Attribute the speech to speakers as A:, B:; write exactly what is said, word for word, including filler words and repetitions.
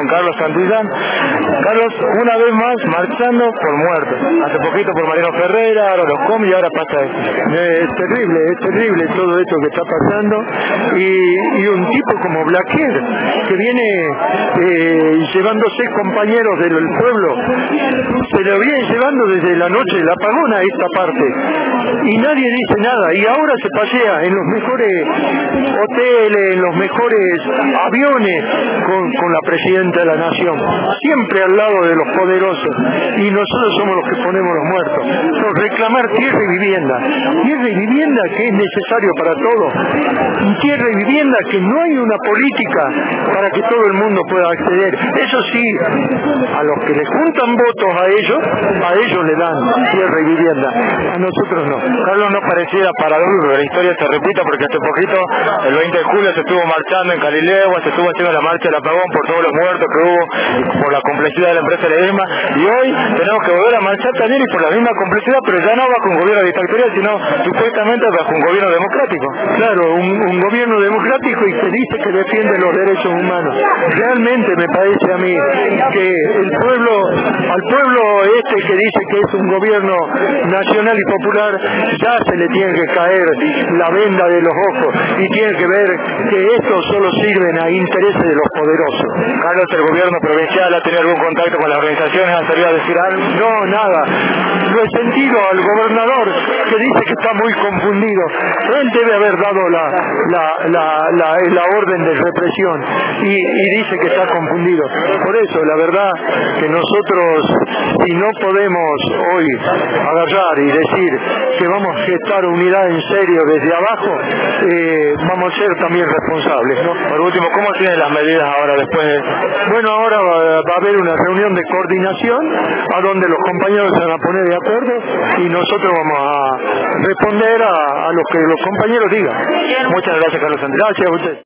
A: con Carlos Santillán. Carlos, una vez más marchando por muertos. Hace poquito por Mariano Ferreira, ahora los come y ahora pasa esto.
B: Es terrible, es terrible todo esto que está pasando. Y, y un tipo como Blaquier, que viene eh, llevándose compañeros del pueblo, se lo viene llevando desde la noche del apagón a esta parte. Y nadie dice nada. Y ahora se pasea en los mejores hoteles, en los mejores aviones con, con la presidenta de la nación, siempre al lado de los poderosos, y nosotros somos los que ponemos los muertos. Por reclamar tierra y vivienda, tierra y vivienda que es necesario para todos, y tierra y vivienda que no hay una política para que todo el mundo pueda acceder. Eso sí, a los que le juntan votos a ellos, a ellos le dan tierra y vivienda, a nosotros no.
A: Carlos, no pareciera paradójico que la historia se repita, porque hace poquito, el veinte de julio, se estuvo marchando en Calilegua, se estuvo haciendo la marcha del apagón por todos los muertos que hubo, y por la complejidad de la empresa Ledesma, y hoy tenemos que volver a marchar también y por la misma complejidad, pero ya no bajo un gobierno dictatorial, sino supuestamente bajo un gobierno democrático.
B: Claro, un, un gobierno democrático y que dice que defiende los derechos humanos. Realmente me parece a mí que el pueblo, al pueblo este que dice que es un gobierno nacional y popular, ya se le tiene que caer la venda de los ojos y tiene que ver que esto solo sirven a intereses de los poderosos.
A: Carlos, ¿el gobierno provincial ha tenido algún contacto con las organizaciones? ¿Han salido a decir algo?
B: No, nada. Lo he sentido al gobernador que dice que está muy confundido. Él debe haber dado la, la, la, la, la orden de represión y, y dice que está confundido. Por eso, la verdad que nosotros, si no podemos hoy agarrar y decir que vamos a gestar unidad en serio desde abajo, eh, vamos a ser también responsables, ¿no?
A: Por último, ¿cómo tienen las medidas ahora después de...?
B: Bueno, ahora va, va a haber una reunión de coordinación a donde los compañeros se van a poner de acuerdo y nosotros vamos a responder a, a lo que los compañeros digan.
A: Muchas gracias, Carlos Andrés.
B: Gracias a usted.